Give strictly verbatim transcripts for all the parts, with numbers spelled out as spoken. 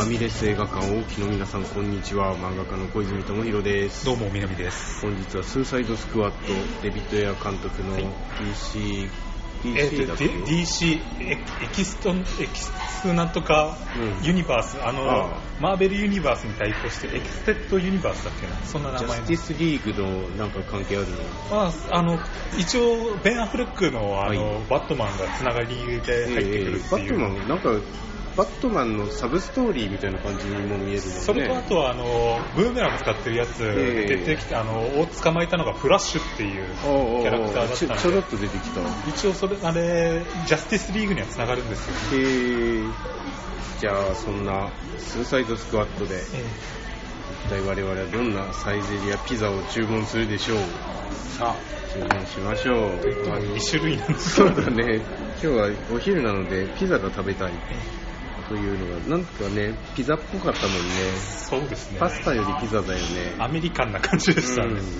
ミレス映画館をお聞きの皆さん、こんにちは。漫画家の小泉智弘です。 どうも南です。 本日はスーサイドスクワット、デビッド・エア監督の ディーシー、ディーシー だっけ、 えー、ディーシー エキストンエキスなんとかユニバース、うん、あのあマーベルユニバースに対抗してエキステッドユニバースだっけな、そんな名前の。 ジャスティスリーグのなんか関係あるの？ まあ、あの一応ベン・アフレックの、あの、はい、バットマンがつながりで入ってくるっていう、えー、 バットマンなんかバットマンのサブストーリーみたいな感じにも見えるもんね。 それとあとはあのブーメラン使ってるやつ、えー、出てきてあのを捕まえたのがフラッシュっていうキャラクターだったので、 ちょろっと出てきた。 一応それあれジャスティスリーグにはつながるんですよ、ね。 へー。じゃあそんなスーサイドスクワットで、えー、一体我々はどんなサイゼリヤピザを注文するでしょう。さあ注文しましょう。 に種類なんですか？そうだね。今日はお昼なのでピザが食べたいというのがなんかね、ピザっぽかったもんね。 そうですね。 パスタよりピザだよね。 アメリカンな感じでしたね。うん、 失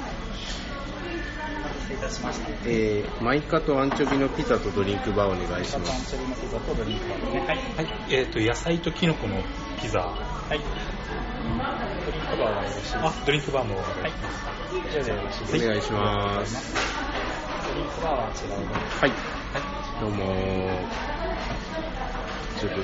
礼いたしました。 えー、マイカとアンチョビのピザとドリンクバーお願いします。 アンチョビのピザとドリンクバーですね。はい。はい。 えっ、ー、と野菜とキノコのピザ。 はい。ドリンクバーはよろしいですか？ あ、ドリンクバーも。はい。 以上でよろしいですか？ お願いします。 ドリンクバーは違うので。 はい。はい。どうも。ちょっと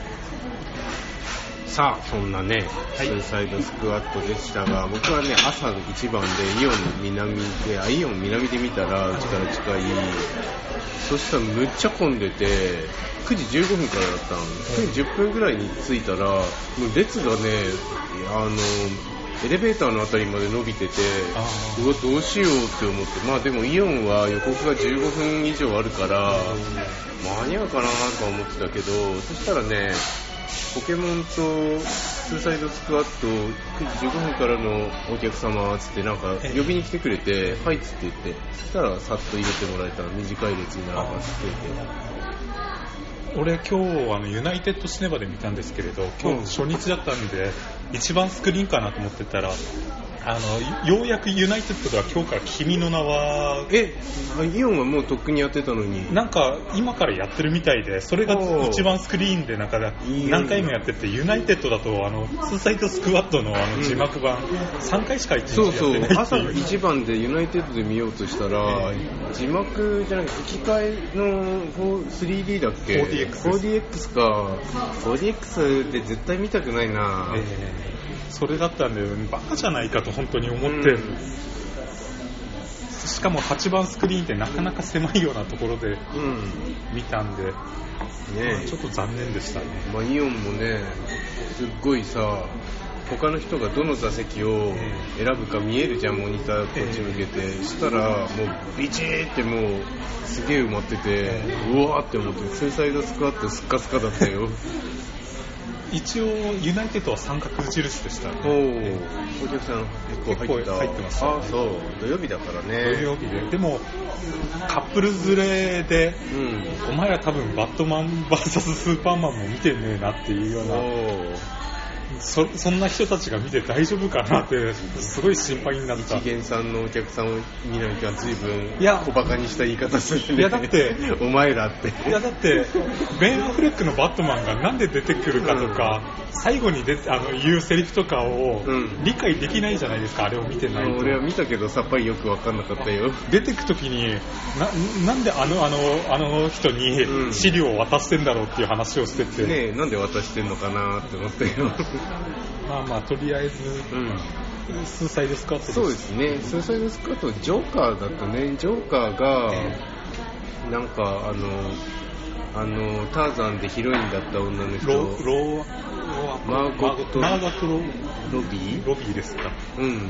さあそんなね、はい、スーサイドスクワットでしたが、僕はね朝一番でイオン南であイオン南で見たらうちから近い、そしたらむっちゃ混んでてくじじゅうごふんからだったの。くじじゅっぷんぐらいに着いたらもう列がね、あのエレベーターのあたりまで伸びてて、うわどうしようって思って、まあでもイオンは予告がじゅうごふん以上あるから間に合うかなと思ってたけど、そしたらねポケモンとスーサイドスクワットくじじゅうごふんからのお客様つってなんか呼びに来てくれて、はいっつって言って、そしたらさっと入れてもらえたら短い列に並ばせてて。 俺今日あのユナイテッドシネマで見たんですけれど、今日初日だったんで一番スクリーンかなと思ってたら、あのようやくユナイテッドでは今日から君の名はえイオンはもうとっくにやってたのになんか今からやってるみたいで、それが一番スクリーンでなんか何回もやってて、ユナイテッドだとあのスーサイドスクワットのあの字幕版さんかいしかいちにちやってないっていう。 そうそう、朝一番でユナイテッドで見ようとしたら字幕じゃなくて吹き替えの スリーディー だっけフォーディーエックスフォーディーエックス か フォーディーエックス で絶対見たくないな、 えー、それだったんでバカじゃないかと本当に思ってる、うん、しかもはちばんスクリーンってなかなか狭いようなところで見たんで、うんねまあ、ちょっと残念でしたね。 まあ、イオンもねすっごいさ他の人がどの座席を選ぶか見えるじゃん、モニターこっち向けて、えー、したらもうビチーってもうすげえ埋まってて、えー、うわーって思って、スーサイドスクワットスッカスカだったよ一応ユナイテッドは三角印でした、ね、 おお、お客さん結構入った。 入ってました、ね、 あ、そう土曜日だからね。 土曜日ででもカップル連れで、うん、お前ら多分バットマン ブイエス スーパーマンも見てねえなっていうような、そ, そんな人たちが見て大丈夫かなってすごい心配になった。 一元さんのお客さんを見なきゃ随分小バカにした言い方するね。 いやだってお前らっていやだってベン・アフレックのバットマンがなんで出てくるかとか、うん、最後にであの言うセリフとかを理解できないじゃないですか、あれを見てないと。 俺は見たけどさっぱりよく分かんなかったよ。 出てく時に な, なんであのあのあの人に資料を渡してんだろうっていう話をしてて、 うん、ねえなんで渡してんのかなって思ったよまあまあとりあえず、うん、スーサイドスクワットです。 そうですね、スーサイドスクワットジョーカーだとね、ジョーカーが、えー、なんかあのあのターザンでヒロインだった女の人ロロマーゴットマーゴットロロビーロビーですか、 うん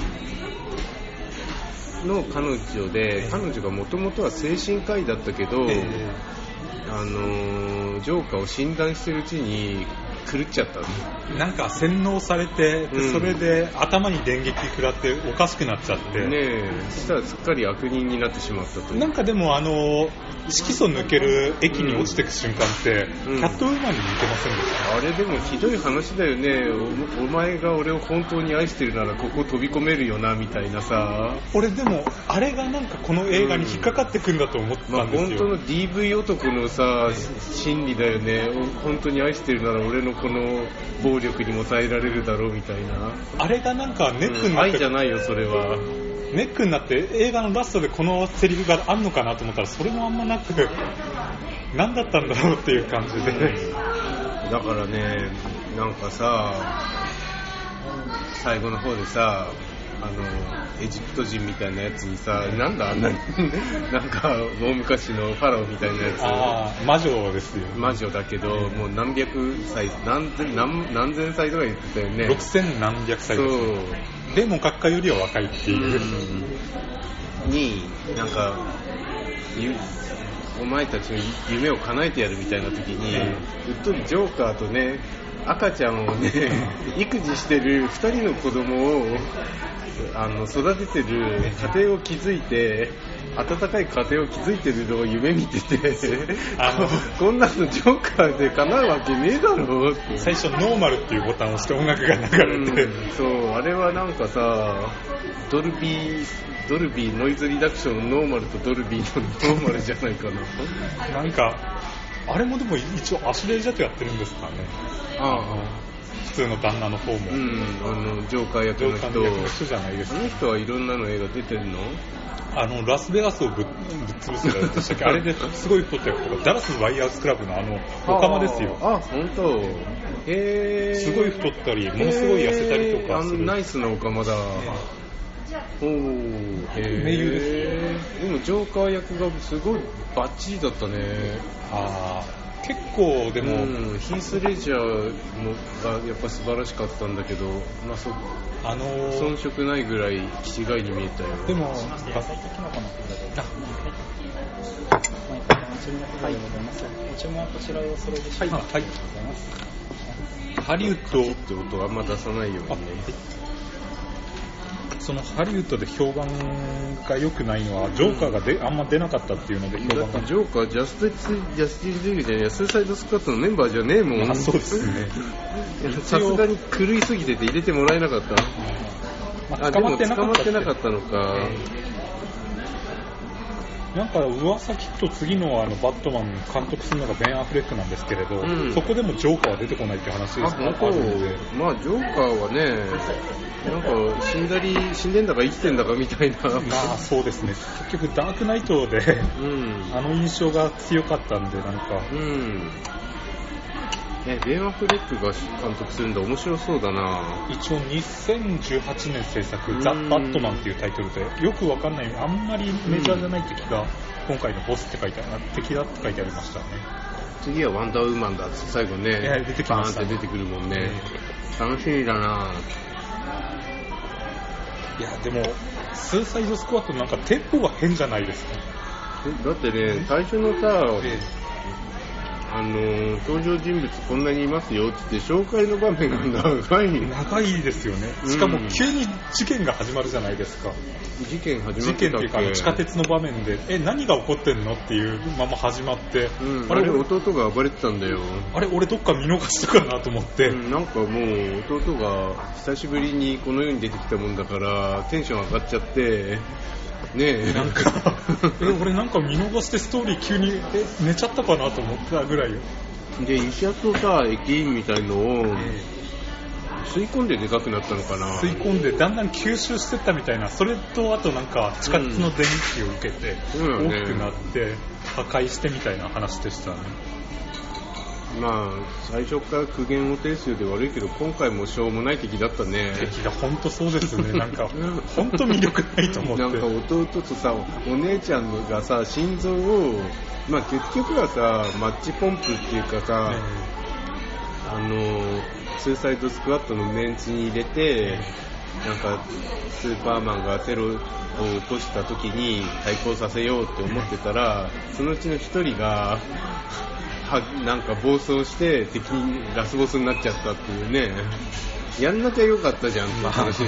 の彼女で、えー、彼女がもともとは精神科医だったけど、えー、あのジョーカーを診断してるうちに狂っちゃったの。 なんか洗脳されて、うん、それで頭に電撃食らっておかしくなっちゃってねえ、そしたらすっかり悪人になってしまったという。 なんかでもあの色素抜ける液に落ちてく瞬間って、うん、キャットウーマンに似てませんでした？ あれでもひどい話だよね。 お, お前が俺を本当に愛してるならここ飛び込めるよなみたいなさ。 俺でもあれがなんかこの映画に引っかかってくんだと思ってたんですよ、 うんまあ、本当の ディーブイ 男のさ心理だよね。本当に愛してるなら俺のこの暴力にも耐えられるだろうみたいな。 あれがなんかネックにうん、 なって、 愛じゃないよそれは。 ネックになって映画のラストでこのセリフがあんのかなと思ったらそれもあんまなく何だったんだろうっていう感じで、 うん、だからね、なんかさ最後の方でさ、あのエジプト人みたいなやつにさ、なんだあんなになんか大昔のファラオみたいなやつ、 あー魔女ですよ、 魔女だけど、もう何百歳何千 何, 何千歳とか言ってたよね。 ろくせん何百歳です、ね、 そうでも学科よりは若いっていう、 うん、になんかお前たちの夢を叶えてやるみたいな時に、うっとりジョーカーとね、赤ちゃんをね育児してるふたりの子供をあの育ててる家庭を築いて、温かい家庭を築いてるのを夢見ててあのこんなのジョーカーで叶うわけねえだろって。 最初ノーマルっていうボタンを押して音楽が流れて、 うん、そうあれはなんかさ、ドルビードルビーノイズリダクションノーマルとドルビーのノーマルじゃないかななんかあれもでも一応アシュレイジャットやってるんですかね。 ああ、 普通の旦那の方も、 うん、あのジョーカー役の人、 ジョーカー役の人じゃないですか。 あの人はいろんなの映画出てるの？ あのラスベガスをぶっ潰すやつでしたっけあれですごい太った役とか、ダラスワイヤーズクラブのあのオカマですよ。 ああ、本当。へえ。 すごい太ったりものすごい痩せたりとかする、 あのナイスなオカマだ。おー、へ名優ですでもジョーカー役がすごいバッチリだったね。 あー、結構でも、 うん、ヒース・レジャーもがやっぱ素晴らしかったんだけど、まあ、そあのー、 遜色ないぐらい気違いに見えたよ。 でも野菜とキノコのピザで、 あはい、ご注文はこちらをそれでしょうか。 はい、はい、 ありがとうございます。 ハリウッドって音あんま出さないようにね。 そのハリウッドで評判が良くないのはジョーカーがで、うん、あんま出なかったっていうので評判が。 だってジョーカージャスティスジャスティスリーグじゃねえ、スーサイドスクワットのメンバーじゃねえもん。 まあ、そうですね。 さすがに狂いすぎてて入れてもらえなかった。 まあ、 あ、 捕まってでも捕まってなかったのか。 なんか噂聞くと次のあのバットマン監督するのがベン・アフレックなんですけれど、うん、そこでもジョーカーは出てこないって話ですね。 あ、本当。まあジョーカーはね、なんか死んだり死んでんだか生きてんだかみたいな。 まあそうですね。結局ダークナイトで、うん、あの印象が強かったんでなんか。 うん。ね、ベン・アフレックが監督するんだ、面白そうだな。 一応にせんじゅうはちねん制作、ザ・バットマンっていうタイトルで、よくわかんない、あんまりメジャーじゃない敵が、今回のボスって書いてある、敵だって書いてありましたね。 次はワンダーウーマンだって最後ね、 出てきましたね。 バーンって出てくるもんね。楽しみだな。 いや、でも、スーサイドスクワットなんかテンポが変じゃないですか。 だってね、最初のさ、あのー、登場人物こんなにいますよって紹介の場面が長い長いですよね。しかも急に事件が始まるじゃないですか。 事件始まってたっけ。 事件っていうか地下鉄の場面でえ何が起こってんのっていうまま始まって、 うん、あれ弟が暴れてたんだよ。 あれ俺どっか見逃したかなと思って、 うん、なんかもう弟が久しぶりにこの世に出てきたもんだからテンション上がっちゃってねえ、 なんかえ俺なんか見逃してストーリー急にえ寝ちゃったかなと思ったぐらいよ。 で医者とさ駅員みたいのを吸い込んででかくなったのかな。 吸い込んでだんだん吸収してったみたいな。それとあとなんか地下鉄の電気を受けて大きくなって破壊してみたいな話でしたね。 まあ最初から苦言を呈すようで悪いけど今回もしょうもない敵だったね。 敵が本当そうですね。なんか本当魅力ないと思って。 なんか弟とさお姉ちゃんがさ心臓をまあ結局はさマッチポンプっていうかさ、ね、あのスーサイドスクワットのメンツに入れてなんかスーパーマンがテロを起こした時に対抗させようって思ってたらそのうちの一人がはなんか暴走して敵にラスボスになっちゃったっていうね。やんなきゃよかったじゃんって話。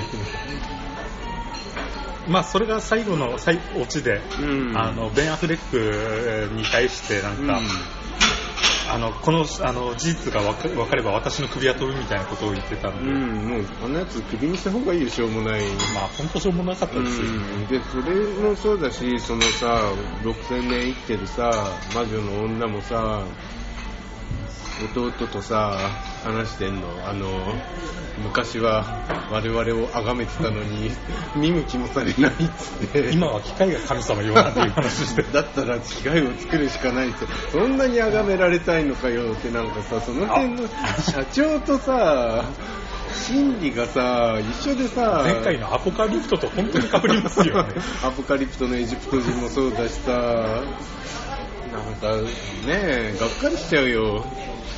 まあそれが最後の最オチで、うん、あのベン・アフレックに対してなんか、うん、あのこのあの事実が分か、分かれば私の首は飛ぶみたいなことを言ってたんで、 うん、もうあのやつ首にした方がいいよ。しょうもない。 まあ本当しょうもなかったですよ、うん、 でそれもそうだしそのさろくせんねん生きてるさ魔女の女もさ弟とさ話してんの。あの昔は我々を崇めてたのに見向きもされないっつって今は機械が神様よなんていう話してだったら機械を作るしかないってそんなに崇められたいのかよって、なんかさその辺の社長とさ心理がさ一緒でさ、 前回のアポカリプトと本当に被りますよねアポカリプトのエジプト人もそうだしさ、なんかねえがっかりしちゃうよ。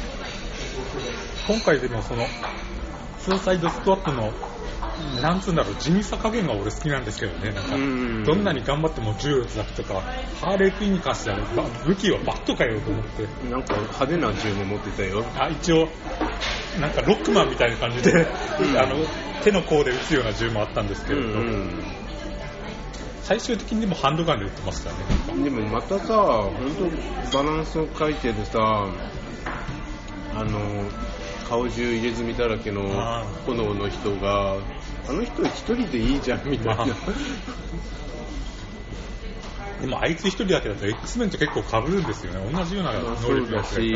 今回でもそのスーサイドスクワットのなんつうんだろう、地味さ加減が俺好きなんですけどね。なんかどんなに頑張っても銃撃つだけとか、ハーレークイーンに関しては武器はバットかよと思って、 なんか派手な銃も持ってたよ。 あ、一応なんかロックマンみたいな感じで、うん、あの手の甲で撃つような銃もあったんですけれど、うんうん、最終的にでもハンドガンで撃ってましたね。 でもまたさ、本当バランスを書いてるさ、あの顔中入れ墨だらけの炎の人が、あの人一人でいいじゃんみたいな。 でもあいつ一人だけだと X メンと結構被るんですよね。同じような能力だし、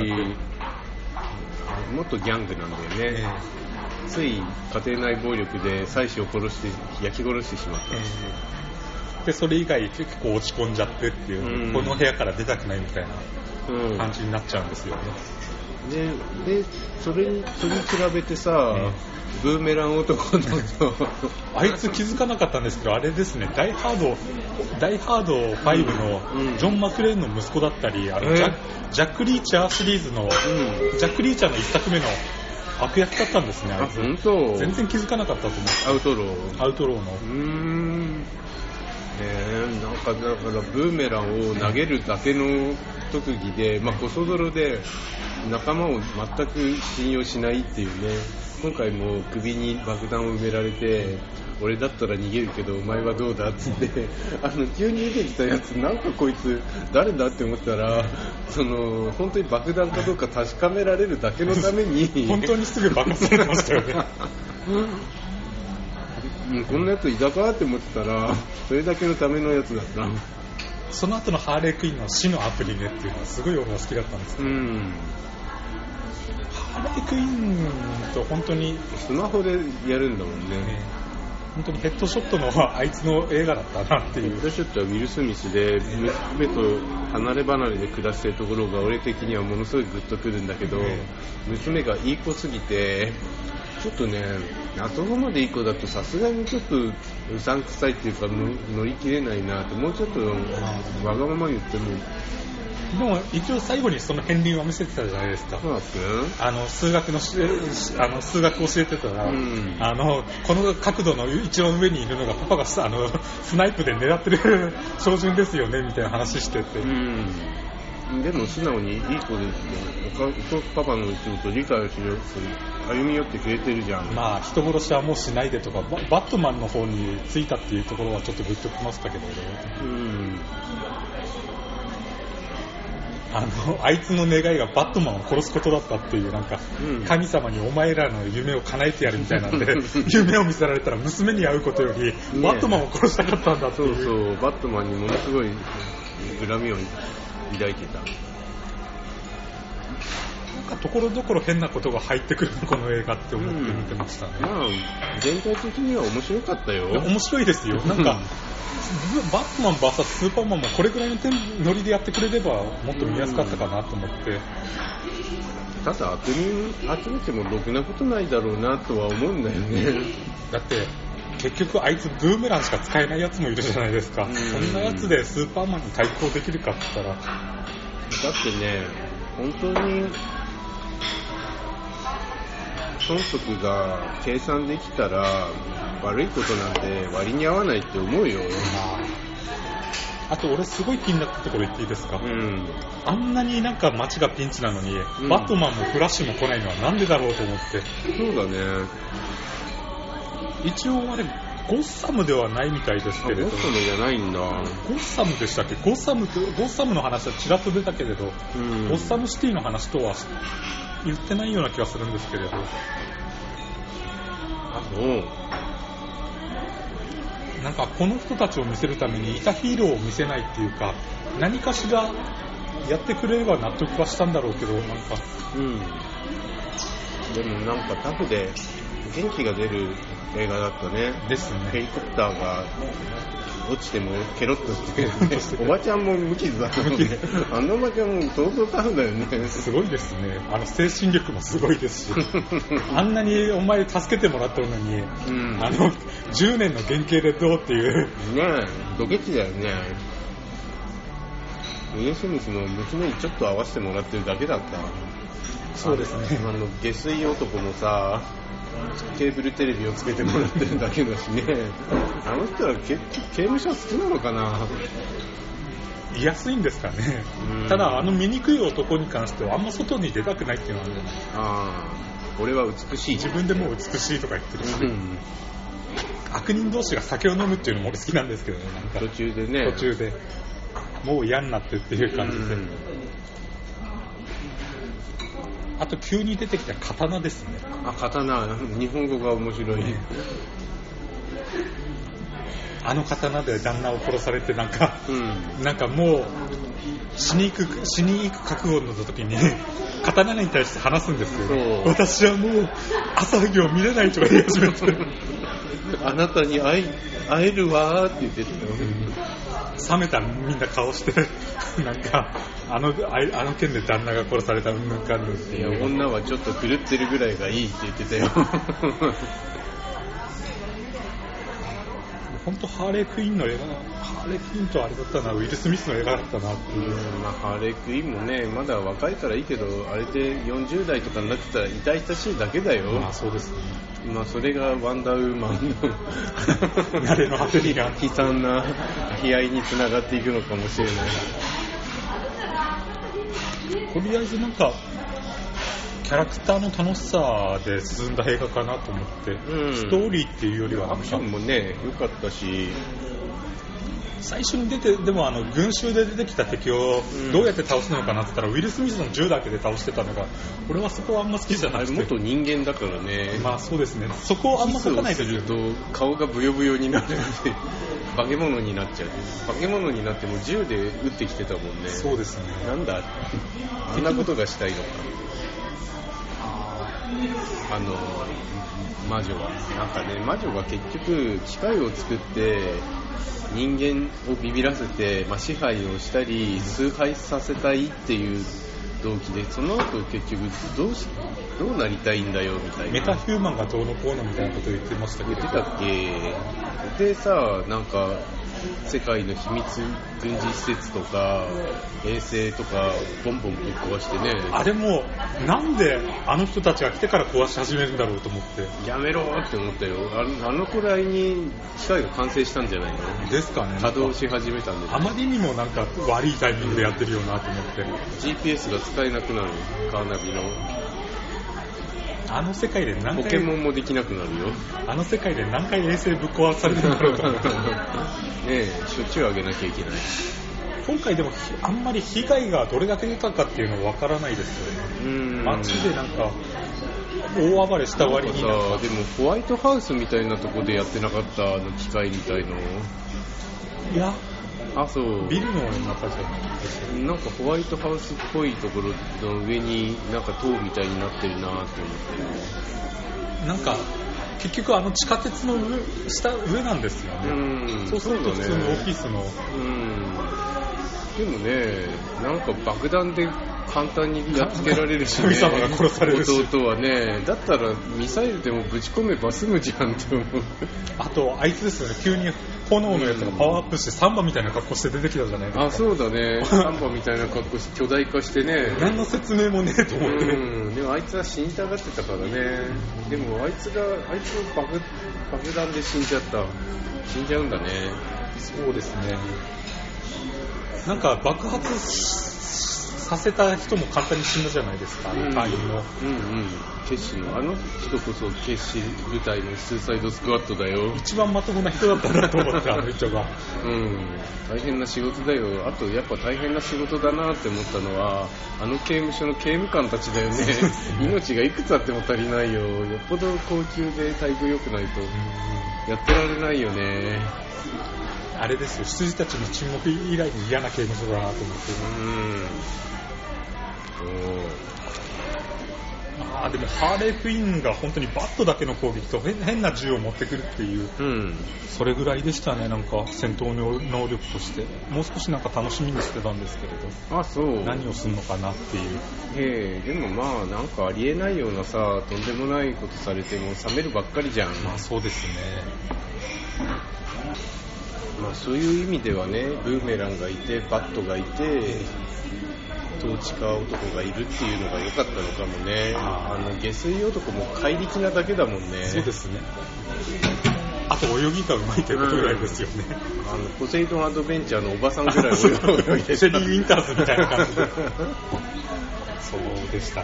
もっとギャングなんだよね、えー、つい家庭内暴力で妻子を殺して焼き殺してしまった、えー、でそれ以外結構落ち込んじゃってっていう、うん、この部屋から出たくないみたいな感じになっちゃうんですよね、 うん、で, でそれにそれに比べてさ、えーブーメラン男の人あいつ気づかなかったんですけど、あれですね、ダイハードダイハードファイブのジョン・マクレーンの息子だったり、あのジャジャック・リーチャーシリーズの、うん、ジャック・リーチャーの一作目の悪役だったんですね。あいつ本当全然気づかなかったと思う。 アウトローアウトローのうーんねえ、なんかだからブーメランを投げるだけの特技で、まあ、コソ泥で仲間を全く信用しないっていうね。今回も首に爆弾を埋められて、俺だったら逃げるけどお前はどうだっつってあの急に出てきたやつ、なんかこいつ誰だって思ったら、その本当に爆弾かどうか確かめられるだけのために本当にすぐ爆発されてましたよねうん、こんなやついたかって思ってたらそれだけのためのやつだった。 その後のハーレークイーンの死のアプリねっていうのはすごい俺は好きだったんですけど、うん、ハーレークイーンと本当にスマホでやるんだもんね。ね、 本当にヘッドショットのあいつの映画だったなっていう。 ヘッドショットはウィル・スミスで娘と離れ離れで暮らしているところが俺的にはものすごいグッとくるんだけど、ね、娘がいい子すぎてちょっとね、あそこまでいい子だとさすがにちょっとうさんくさいっていうか乗り切れないなって、もうちょっとわがまま言っても。 でも一応最後にその片鱗は見せてたじゃないですか。あの数学のあの数学教えてたら、うん、あのこの角度の一番上にいるのがパパがあのスナイプで狙ってる照準ですよねみたいな話してて、うん、 でも素直にいい子ですよ。パパの言ってること理解をしようと歩み寄ってくれてるじゃん。 まあ人殺しはもうしないでとか、バットマンの方についたっていうところはちょっとグッときましたけど、うん、あのあいつの願いがバットマンを殺すことだったっていう、なんか、うん、神様にお前らの夢を叶えてやるみたいなんで夢を見せられたら娘に会うことよりバットマンを殺したかったんだっていう、 そうそう、バットマンにものすごい恨みを抱いてた。 なんかところどころ変なことが入ってくるのこの映画って思って見てましたね、うん、 まあ全体的には面白かったよ。 面白いですよ。なんかバットマン ブイエス スーパーマンもこれぐらいのノリでやってくれればもっと見やすかったかなと思って、うん、 ただ悪人集めてもろくなことないだろうなとは思うんだよね。 だって結局あいつブーメランしか使えないやつもいるじゃないですか、うん、そんなやつでスーパーマンに対抗できるかって言ったら、だってね本当に損得が計算できたら悪いことなんて割に合わないって思うよ。 あと俺すごい気になったところ言っていいですか、うん、あんなになんか街がピンチなのに、うん、バットマンもフラッシュも来ないのはなんでだろうと思って。 そうだね。 一応あれゴッサムではないみたいですけれど。 ゴッサムじゃないんだ。ゴッサムでしたっけ。ゴッサムとゴッサムの話はちらっと出たけれど、うん、ゴッサムシティの話とは言ってないような気がするんですけれど。 あ、そう。 なんかこの人たちを見せるためにいたヒーローを見せないっていうか、何かしらやってくれれば納得はしたんだろうけど、なんかうんでもなんかタフで元気が出る映画だったね。 ですね。 ヘリコプターが落ちてもケロッとしてる、ね、おばちゃんも無傷だったので、あのおばちゃんも相当タフだよね。 すごいですね。あの精神力もすごいですしあんなにお前助けてもらったのに、うん、あのじゅうねんの原型でどうっていうねえドケチだよね。ウィル・スミスの娘にちょっと合わせてもらってるだけだった。 そうですね。 あの下水男もさケーブルテレビをつけてもらってるだけだしね。あの人は結構刑務所好きなのかな。 居やすいんですかね。ただあの醜い男に関してはあんま外に出たくないっていうのはあるじゃない。 ああ俺は美しい自分でもう美しいとか言ってるし、うん、悪人同士が酒を飲むっていうのも俺好きなんですけどね。なんか途中でね途中でもう嫌になってっていう感じで、うん、あと急に出てきた刀ですね。 あ刀日本語が面白い、ね、 あの刀で旦那を殺されてなんか、うん、なんかもう死に行く死に行く覚悟の時に刀に対して話すんですよ。私はもう朝日を見れないとか言い始めてあなたに会 え, 会えるわーって言ってたよ、 冷めたみんな顔してなんかあのあの件で旦那が殺されたうんぬんかんぬんっていう。 いや女はちょっと狂ってるぐらいがいいって言ってたよ本当ハーレークイーンの映画ハーレークイーンとあれだったなウィル・スミスの映画だったなっていう、 うんまあ、ハーレークイーンもねまだ若いからいいけどあれでよんじゅう代とかになってたら痛々しいだけだよ。 まあそうですね。 まあそれがワンダーウーマンの慣れの果てにが悲惨な悲哀につながっていくのかもしれない。 とりあえずなんかキャラクターの楽しさで進んだ映画かなと思って、うん、ストーリーっていうよりはアクションもね良かったし、 最初に出てでもあの群衆で出てきた敵をどうやって倒すのかなって言ったら、うん、ウィル・スミスの銃だけで倒してたのが俺はそこはあんま好きじゃなくて。 元人間だからね。 まあそうですね。そこをあんま書かないとすると顔がブヨブヨになるんで化け物になっちゃう。化け物になっても銃で撃ってきてたもんね。 そうですね。 なんだあんなことがしたいのか。あの魔女はなんかね魔女が結局機械を作って人間をビビらせて、まあ、支配をしたり崇拝させたいっていう動機で、その後結局どうしどうなりたいんだよみたいな。 メタヒューマンがどうのこうのみたいなことを言ってましたけど。 言ってたっけ。でさなんか世界の秘密軍事施設とか衛星とかボンボンぶっ壊してね。 あれもなんであの人たちが来てから壊し始めるんだろうと思ってやめろって思ったよ。あの、あのくらいに機械が完成したんじゃないのですかね。 稼働し始めたんで、ね、 あまりにもなんか悪いタイミングでやってるよなと思って、うん、 ジーピーエス が使えなくなるカーナビのあの世界で何回ポケモンもできなくなるよ。 あの世界で何回衛星ぶっ壊されてるんだろうと思ってねえしょっちゅう上げなきゃいけない。 今回でもあんまり被害がどれだけ出たかっていうのは分からないですよね。うん街でなんか大暴れした割になんかさでもホワイトハウスみたいなとこでやってなかったあの機械みたいの。 いやあそうビルの中じゃないですか。 なんかホワイトハウスっぽいところの上になんか塔みたいになってるなって思って。 なんか結局あの地下鉄の上下上なんですよね。うんそうすると普通のオフィスの、 うんでもねなんか爆弾で簡単にやっつけられるし、ね、 神様が殺されるし弟はねだったらミサイルでもぶち込めば済むじゃんって思う。 あとあいつですよね急に炎のやつがパワーアップしてサンバみたいな格好して出てきたじゃないですか。 あそうだねサンバみたいな格好して巨大化してね何の説明もねえと思って、 うん、でもあいつは死にたがってたからね。でもあいつがあいつの爆爆弾で死んじゃった死んじゃうんだね。 そうですね。なんか爆発させた人も簡単に死んだじゃないですか、うん、隊員のうんうん決死のあの人こそ決死部隊のスーサイドスクワットだよ。 一番まともな人だったなと思ってあの人がうん大変な仕事だよ。あとやっぱ大変な仕事だなって思ったのはあの刑務所の刑務官たちだよね命がいくつあっても足りないよ。よっぽど高級で待遇良くないとやってられないよね。 あれですよ、羊たちの沈黙以来に嫌な刑務所だなと思って。 うん。 あでもハーレークイーンが本当にバットだけの攻撃と変な銃を持ってくるっていう、うん、それぐらいでしたね。なんか戦闘能力としてもう少しなんか楽しみにしてたんですけれど、 あそう何をするのかなっていう。 えー、でもまあなんかありえないようなさ、とんでもないことされても冷めるばっかりじゃん。 まあそうですね。 まあそういう意味ではね、ブーメランがいてバットがいて統治下男がいるっていうのが良かったのかもね。あの下水男も怪力なだけだもんね。 そうですね。あと泳ぎがうまいということぐらいですよね。 うん、あのポセイドンアドベンチャーのおばさんぐらい泳いでシェリー・ウィンターズみたいな感じでそうでしたね。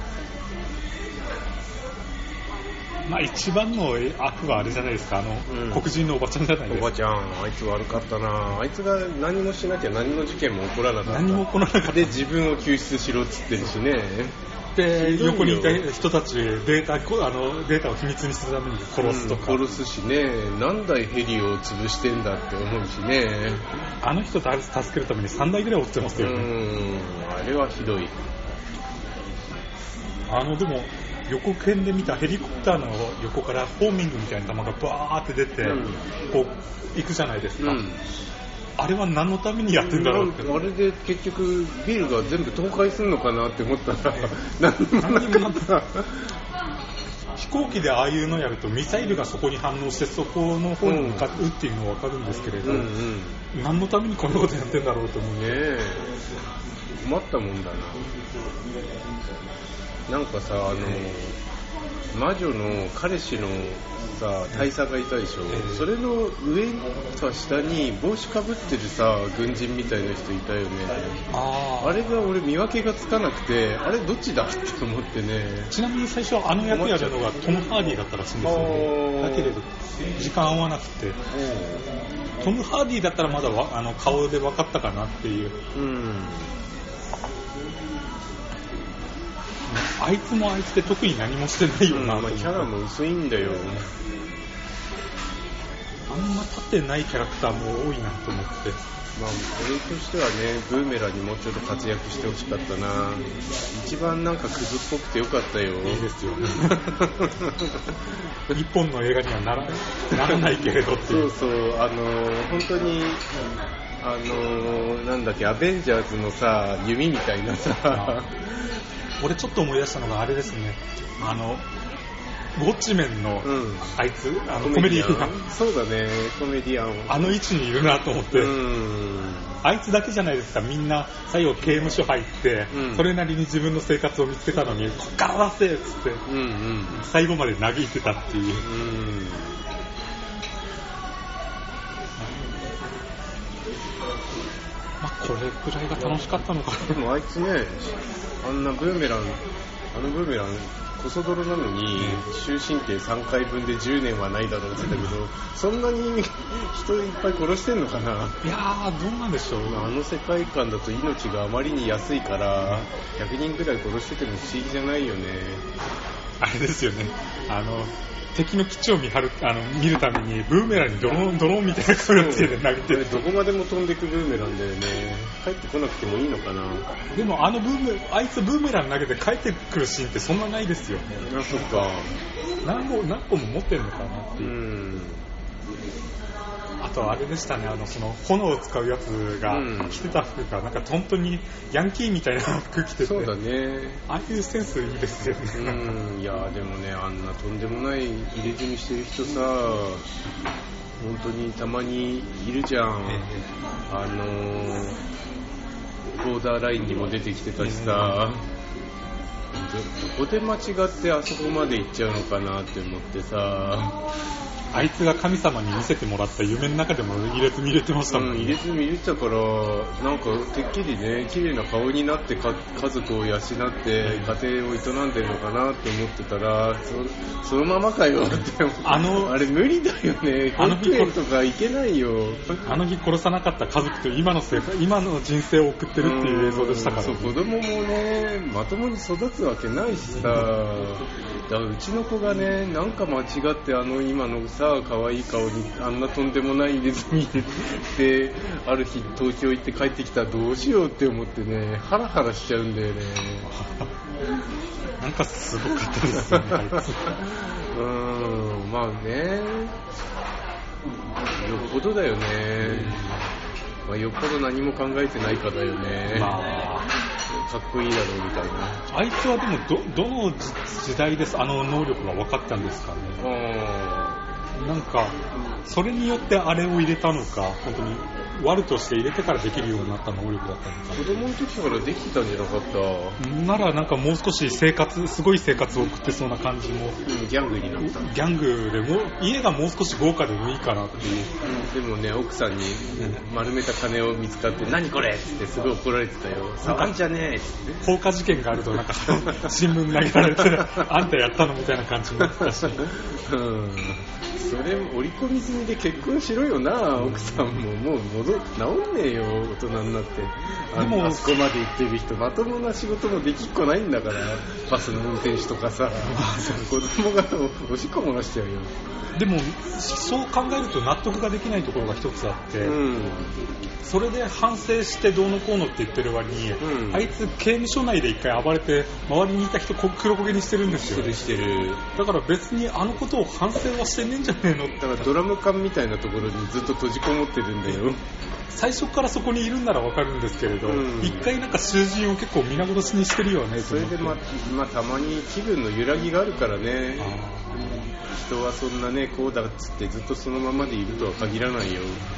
まあ一番の悪はあれじゃないですか、あの、うん、黒人のおばちゃんじゃないですか。 おばちゃん、あいつ悪かったな。あいつが何もしなきゃ何の事件も起こらなかった。 何も起こらなかった。 で自分を救出しろっつってるしね。 で横にいた人たちデータ、あのデータを秘密にするために殺すとか、 うん、殺すしね。何台ヘリを潰してんだって思うしね。 あの人たち助けるためにさんだいぐらい落ちてますよね。うん、 あれはひどい。 あのでも予告編で見たヘリコプターの横からホーミングみたいな弾がバーって出て、うん、こう行くじゃないですか、うん、あれは何のためにやってんだろうって。 あれで結局ビルが全部倒壊するのかなって思ったら何にもなかった飛行機でああいうのやるとミサイルがそこに反応してそこの方に向かうっていうのは分かるんですけれど、うんうんうん、何のためにこんなことやってんだろうと思うね。 困ったもんだな。なんかさ、あの魔女の彼氏のさ大佐がいたでしょ、えー、それの上か下に帽子かぶってるさ軍人みたいな人いたよね。 あ, あれが俺見分けがつかなくて、あれどっちだって思ってね。 ちなみに最初はあの役やるのがトム・ハーディだったらしいんですよね。だけれど時間合わなくて、トム・ハーディだったらまだあの顔で分かったかなっていう、うんあいつもあいつで特に何もしてないよな、うんまあ、 キャラも薄いんだよ。 あんま立ってないキャラクターも多いなと思って、 まあ俺としてはねブーメランにもうちょっと活躍してほしかったな。一番なんかクズっぽくてよかったよ。 いいですよね日本の映画にはな ら, ならないけれどっていう。 そうそう、あのー、本当にあのー、なんだっけアベンジャーズのさ弓みたいなさ俺ちょっと思い出したのがあれですね、あのウォッチメンのあいつ、うん、あのコメディアン。 そうだね、コメディアン。 あの位置にいるなと思って、うんあいつだけじゃないですか。みんな最後刑務所入って、うん、それなりに自分の生活を見つけたのにこっから出せっつって、うんうん、最後まで嘆いてたっていう、うんまあ、これくらいが楽しかったのかな。 でもあいつね、あんなブーメラン、あのブーメランコソ泥なのに終身刑さんかいぶんでじゅうねんはないだろうって言ったけど、そんなに人いっぱい殺してんのかな。 いやーどうなんでしょう。 あの世界観だと命があまりに安いからひゃくにんくらい殺してても不思議じゃないよね。 あれですよね、あの敵の基地を 見, るあの見るためにブーメランにドローンドローンみたいなこれつけて投げてる。 どこまでも飛んでくブーメランだよね。帰ってこなくてもいいのかな。 でもあのブーメあいつブーメラン投げて帰ってくるシーンってそんなないですよね。 あ、そっか。 何個何個も持ってるのかなっていう。うんあとあれでしたね、あのその炎を使うやつが着てた服がなんか本当にヤンキーみたいな服着てて、 そうだね、 ああいうセンスいいですよね。 うんいやでもね、あんなとんでもない入れ墨してる人さ本当にたまにいるじゃん。あのー、ボーダーラインにも出てきてたしさ、どこで間違ってあそこまで行っちゃうのかなって思ってさ、 あいつが神様に見せてもらった夢の中でも入れ墨入れてましたもんね。 うん、入れ墨入れてたから、なんかてっきりね、綺麗な顔になってか家族を養って家庭を営んでるのかなって思ってたら、そ, そのままかよって思って、あのあれ無理だよね。保育園とか行けないよ。 あの日殺さなかった家族と今の生活、今の人生を送ってるっていう映像でしたから、ね、 そう子供もねまともに育つわけないしさ、だからうちの子がねなんか間違ってあの今のささ、可愛い顔にあんなとんでもないネズミである日東京行って帰ってきたらどうしようって思ってね、ハラハラしちゃうんだよね。 なんかすごかったですよね、あいつ。 うーん、まあね、よっぽどだよね。まあ、よっぽど何も考えてないかだよね。 まあ、 かっこいいだろうみたいな。 あいつはでも ど, どの時代ですあの能力が分かったんですかね。なんかそれによってあれを入れたのか、本当にワルとして入れてからできるようになった能力だったのか。 子供の時からできてたんじゃなかった？ ならなんかもう少し生活、すごい生活を送ってそうな感じも、 うん、ギャングになった。 ギャングでも家がもう少し豪華でもいいかなっていう、 うん、でもね、奥さんに丸めた金を見つかって何これっつってすごい怒られてたよ。触んじゃねえっつって。 放火事件があるとなんか新聞投げられてあんたやったのみたいな感じになってたし、 うん、それ折り込み済みで結婚しろよな、奥さんも。もう戻治んねえよ、大人になって。あでもあそこまで行ってる人、まともな仕事もできっこないんだから、バスの運転手とかさ、子供がおしっこ漏らしちゃうよ。 でもそう考えると納得ができないところが一つあって、うん、それで反省してどうのこうのって言ってる割に、うん、あいつ刑務所内で一回暴れて周りにいた人黒焦げにしてるんですよ。 してるしてる。 だから別にあのことを反省はしてねえんじゃねえの。 だからドラム缶みたいなところにずっと閉じこもってるんだよ。 最初からそこにいるんならわかるんですけれど、うん、一回なんか囚人を結構皆殺しにしてるよね。 それでまあ、まあ、たまに気分の揺らぎがあるからね。人はそんなね、こうだっつってずっとそのままでいるとは限らないよ。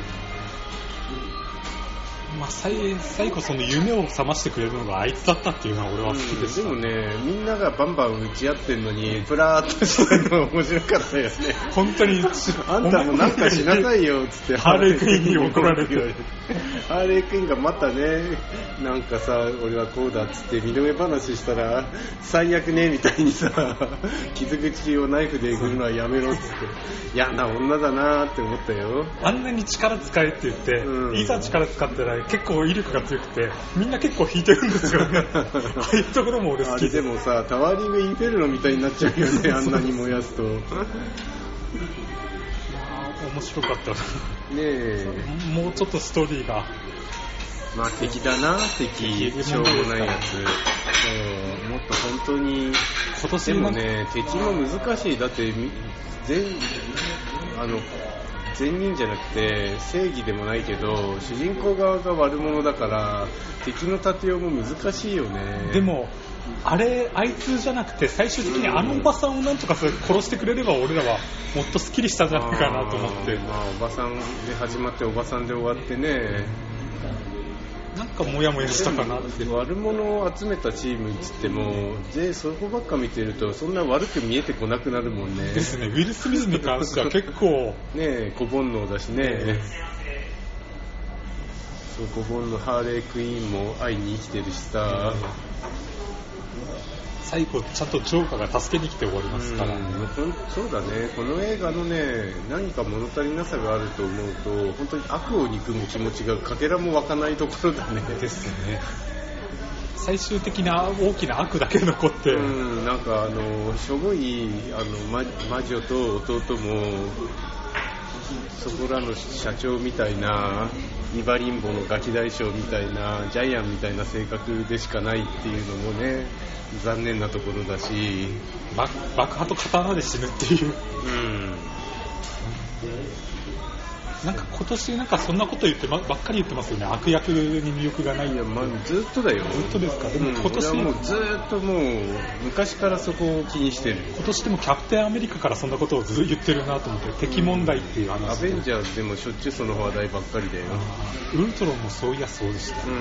まあ、最, 最後その夢を覚ましてくれるのがあいつだったっていうのは俺は好きでした、 うん、でもね、みんながバンバン打ち合ってんのにプラーっとしてるの面白かったよね。 本当にあんたもなんかしなさいよっつってハーレークイーンに怒られてハーレークイーンがまたね、なんかさ、俺はこうだっつって身の上話したら最悪ねみたいにさ、傷口をナイフでえぐるのはやめろっつって嫌な女だなって思ったよ。 あんなに力使えって言って、うん、いざ力使ったら結構威力が強くてみんな結構引いてるんですよね。ああいうところも俺好きで。 あれでもさ、タワーリングインフェルノみたいになっちゃうよね。あんなに燃やすと。面白かったねえ。 もうちょっとストーリーが、 まあ敵だな、敵しょうもないやつ。うん、もっと本当に今年でもね、敵も難しい。だって全あの善人じゃなくて正義でもないけど主人公側が悪者だから敵の立てようも難しいよね。 でもあれ、あいつじゃなくて最終的にあのおばさんをなんとか殺してくれれば俺らはもっとスッキリしたんじゃないかなと思って。 まあおばさんで始まっておばさんで終わってね、 なんかモヤモヤしたかなって。 悪者を集めたチームっつってもでそこばっか見てるとそんな悪く見えてこなくなるもんね。 ですね。ウィル・スミスに関しては結構ね、小煩悩だしね。そう小煩悩ハーレークイーンも愛に生きてるしさ、 最後ちゃんとジョーカーが助けに来て終わりますから。うん、 そうだね。この映画のね、何か物足りなさがあると思うと本当に悪を憎む気持ちがかけらも湧かないところだね。 ですね。最終的な大きな悪だけ残って、 うん、なんかあのしょぼいあの 魔, 魔女と弟もそこらの社長みたいなイバリンボのガキ大将みたいなジャイアンみたいな性格でしかないっていうのもね、残念なところだし、 爆破と刀で死ぬっていう、うん、なんか今年なんかそんなこと言ってばっかり言ってますよね。悪役に魅力がない。 いや、まあ、ずっとだよ。 ずっとですか。でも今年、 うん、俺はもうずっともう昔からそこを気にしてる。 今年でもキャプテンアメリカからそんなことをずっと言ってるなと思って、敵問題っていう話、うん、 アベンジャーズでもしょっちゅうその話題ばっかりだよ。 ウルトロンもそういやそうでした、 うん、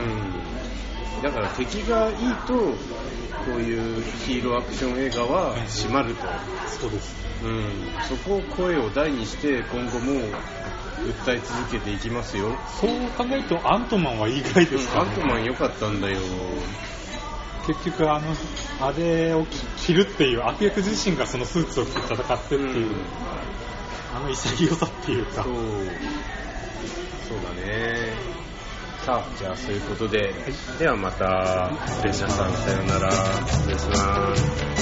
だから敵がいいとこういうヒーローアクション映画は締まると。 そうです、 うん、そこを声を大にして今後も訴え続けていきますよ。 そう考えるとアントマンはいいぐらいですかね、 うん、アントマン良かったんだよ。 結局あのあれを着るっていう悪役自身がそのスーツを着て戦ってっていう、うん、あの潔さっていうか、そう、 そうだね。さあ、じゃあそういうことで、はい、ではまた、失礼します。さよなら。失礼します。